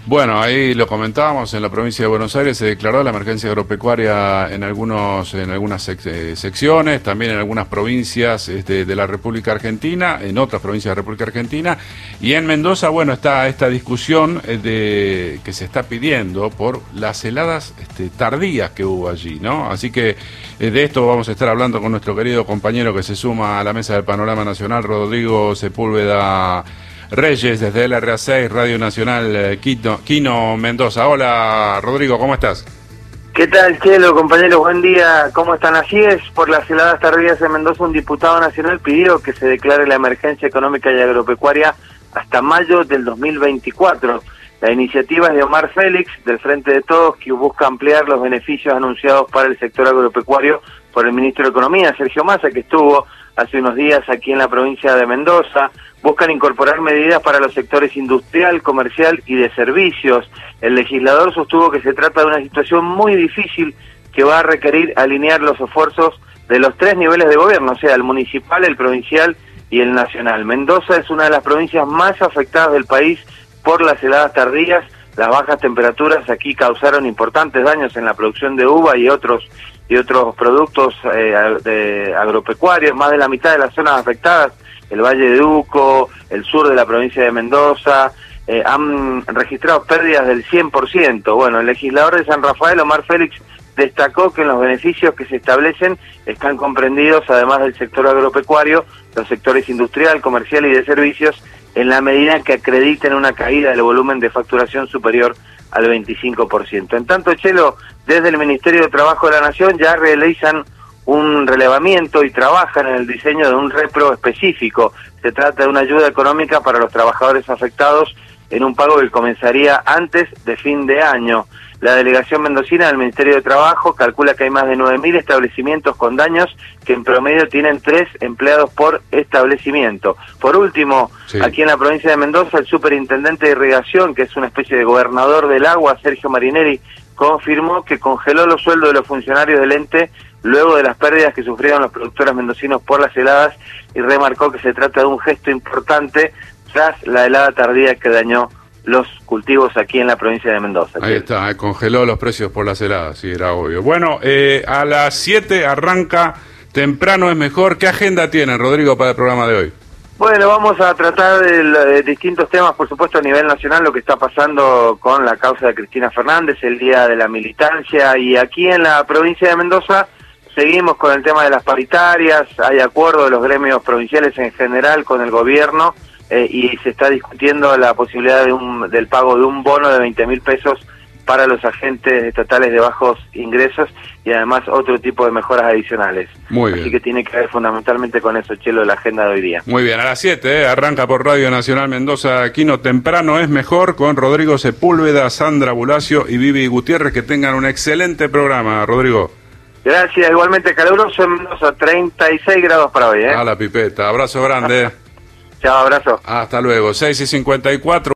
Bueno, ahí lo comentábamos, en la provincia de Buenos Aires se declaró la emergencia agropecuaria en algunas secciones, también en algunas provincias de la República Argentina, en otras provincias de la República Argentina, y en Mendoza, bueno, está esta discusión que se está pidiendo por las heladas tardías que hubo allí, ¿no? Así que de esto vamos a estar hablando con nuestro querido compañero que se suma a la mesa del Panorama Nacional, Rodrigo Sepúlveda Reyes, desde LRA6, Radio Nacional Quino, Mendoza. Hola, Rodrigo, ¿cómo estás? ¿Qué tal, Chelo, compañeros? Buen día. ¿Cómo están? Así es, por las heladas tardías en Mendoza, un diputado nacional pidió que se declare la emergencia económica y agropecuaria hasta mayo del 2024. La iniciativa es de Omar Félix, del Frente de Todos, que busca ampliar los beneficios anunciados para el sector agropecuario por el ministro de Economía, Sergio Massa, que estuvo hace unos días aquí en la provincia de Mendoza. Buscan incorporar medidas para los sectores industrial, comercial y de servicios. El legislador sostuvo que se trata de una situación muy difícil que va a requerir alinear los esfuerzos de los tres niveles de gobierno, o sea, el municipal, el provincial y el nacional. Mendoza es una de las provincias más afectadas del país por las heladas tardías. Las bajas temperaturas aquí causaron importantes daños en la producción de uva y otros productos agropecuarios. Más de la mitad de las zonas afectadas, el Valle de Uco, el sur de la provincia de Mendoza, han registrado pérdidas del 100%. Bueno, el legislador de San Rafael, Omar Félix, destacó que en los beneficios que se establecen están comprendidos, además del sector agropecuario, los sectores industrial, comercial y de servicios, en la medida que acrediten una caída del volumen de facturación superior al 25%. En tanto, Chelo, desde el Ministerio de Trabajo de la Nación ya realizan un relevamiento y trabajan en el diseño de un repro específico. Se trata de una ayuda económica para los trabajadores afectados en un pago que comenzaría antes de fin de año. La delegación mendocina del Ministerio de Trabajo calcula que hay más de 9.000 establecimientos con daños que en promedio tienen 3 empleados por establecimiento. Por último, sí, aquí en la provincia de Mendoza, el superintendente de irrigación, que es una especie de gobernador del agua, Sergio Marinelli, confirmó que congeló los sueldos de los funcionarios del ente luego de las pérdidas que sufrieron los productores mendocinos por las heladas, y remarcó que se trata de un gesto importante tras la helada tardía que dañó los cultivos aquí en la provincia de Mendoza. Ahí está, congeló los precios por las heladas, sí, era obvio. Bueno, a las 7 arranca Temprano es Mejor. ¿Qué agenda tienen, Rodrigo, para el programa de hoy? Bueno, vamos a tratar de distintos temas, por supuesto, a nivel nacional, lo que está pasando con la causa de Cristina Fernández, el Día de la Militancia, y aquí en la provincia de Mendoza seguimos con el tema de las paritarias. Hay acuerdo de los gremios provinciales en general con el gobierno, y se está discutiendo la posibilidad del pago de un bono de 20.000 pesos para los agentes estatales de bajos ingresos, y además otro tipo de mejoras adicionales. Muy bien. Así que tiene que ver fundamentalmente con eso, Chelo, la agenda de hoy día. Muy bien, a las 7, arranca por Radio Nacional Mendoza Quino Temprano es Mejor, con Rodrigo Sepúlveda, Sandra Bulacio y Vivi Gutiérrez. Que tengan un excelente programa, Rodrigo. Gracias, igualmente caluroso en Mendoza, 36 grados para hoy. A la pipeta, abrazo grande. Chao, abrazo. Hasta luego, 6:54.